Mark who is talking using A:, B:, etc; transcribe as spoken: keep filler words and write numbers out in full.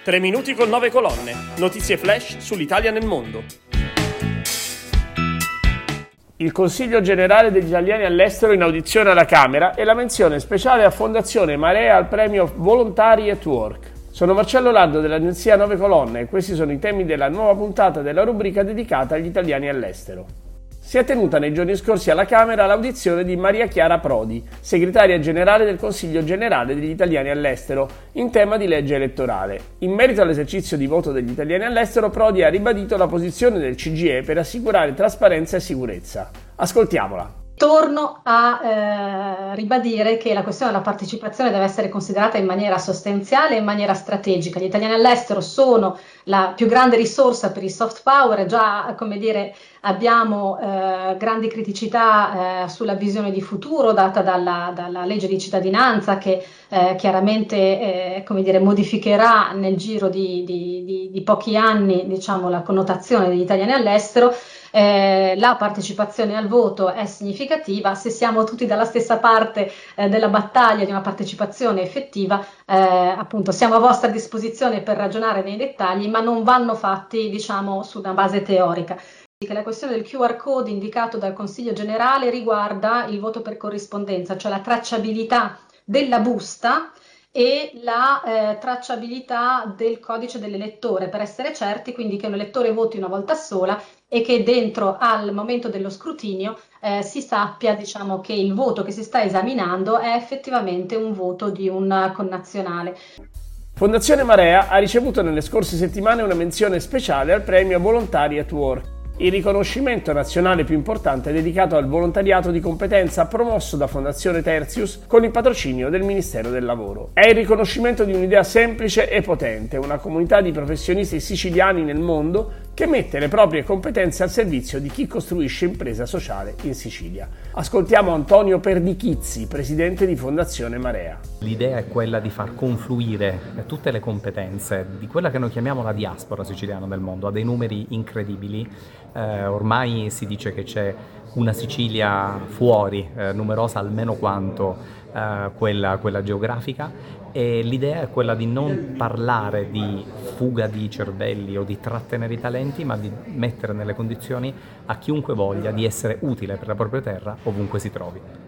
A: Tre minuti con nove colonne. Notizie flash sull'Italia nel mondo. Il Consiglio generale degli italiani all'estero in audizione alla Camera e la menzione speciale a Fondazione Marea al premio Volontari at Work. Sono Marcello Lardo dell'agenzia Nove Colonne e questi sono i temi della nuova puntata della rubrica dedicata agli italiani all'estero. Si è tenuta nei giorni scorsi alla Camera l'audizione di Maria Chiara Prodi, segretaria generale del Consiglio generale degli italiani all'estero, in tema di legge elettorale. In merito all'esercizio di voto degli italiani all'estero, Prodi ha ribadito la posizione del C G I E per assicurare trasparenza e sicurezza. Ascoltiamola.
B: Torno a eh, ribadire che la questione della partecipazione deve essere considerata in maniera sostanziale e in maniera strategica. Gli italiani all'estero sono la più grande risorsa per il soft power, già come dire abbiamo eh, grandi criticità eh, sulla visione di futuro data dalla, dalla legge di cittadinanza che eh, chiaramente eh, come dire, modificherà nel giro di, di, di, di pochi anni diciamo, la connotazione degli italiani all'estero. Eh, la partecipazione al voto è significativa, se siamo tutti dalla stessa parte eh, della battaglia di una partecipazione effettiva, eh, appunto siamo a vostra disposizione per ragionare nei dettagli, ma non vanno fatti diciamo su una base teorica. La questione del Q R code indicato dal Consiglio generale riguarda il voto per corrispondenza, cioè la tracciabilità della busta e la eh, tracciabilità del codice dell'elettore, per essere certi quindi che un elettore voti una volta sola e che dentro al momento dello scrutinio eh, si sappia diciamo, che il voto che si sta esaminando è effettivamente un voto di un connazionale.
A: Fondazione Marea ha ricevuto nelle scorse settimane una menzione speciale al premio Volontari at Work, il riconoscimento nazionale più importante dedicato al volontariato di competenza promosso da Fondazione Tertius con il patrocinio del Ministero del Lavoro. È il riconoscimento di un'idea semplice e potente, una comunità di professionisti siciliani nel mondo che mette le proprie competenze al servizio di chi costruisce impresa sociale in Sicilia. Ascoltiamo Antonio Perdichizzi, presidente di Fondazione Marea.
C: L'idea è quella di far confluire tutte le competenze di quella che noi chiamiamo la diaspora siciliana del mondo, ha dei numeri incredibili. Eh, ormai si dice che c'è una Sicilia fuori, eh, numerosa almeno quanto eh, quella, quella geografica, e l'idea è quella di non parlare di fuga di cervelli o di trattenere i talenti, ma di mettere nelle condizioni a chiunque voglia di essere utile per la propria terra ovunque si trovi.